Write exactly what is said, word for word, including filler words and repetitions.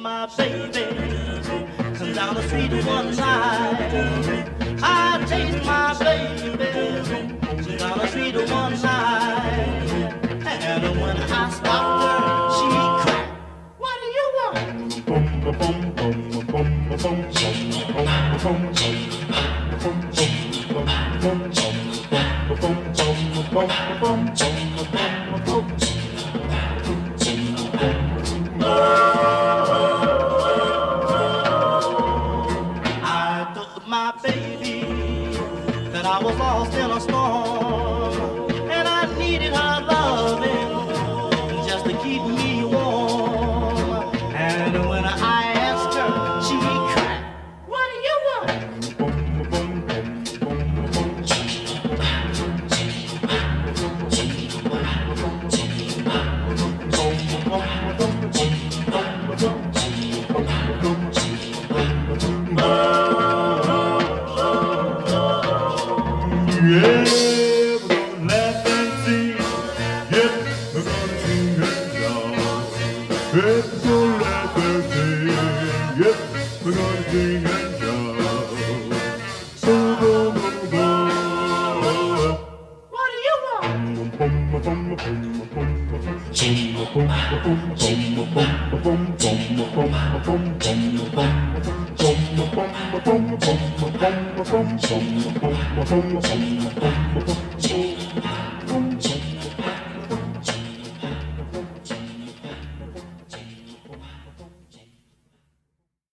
my baby down the street one night. I chased my baby down the street one night. And when I stopped her, she cried, "What do you want?" My baby, that I was lost in a storm, and I needed her loving just to keep me warm. And when I asked her, she cried, "What do you want?" Yeah, we're gonna laugh and sing. Yeah, we're gonna sing and shout. Yeah, we're gonna laugh and sing. Yeah, we're gonna sing and shout. So go, go, go. What do you want? Oh,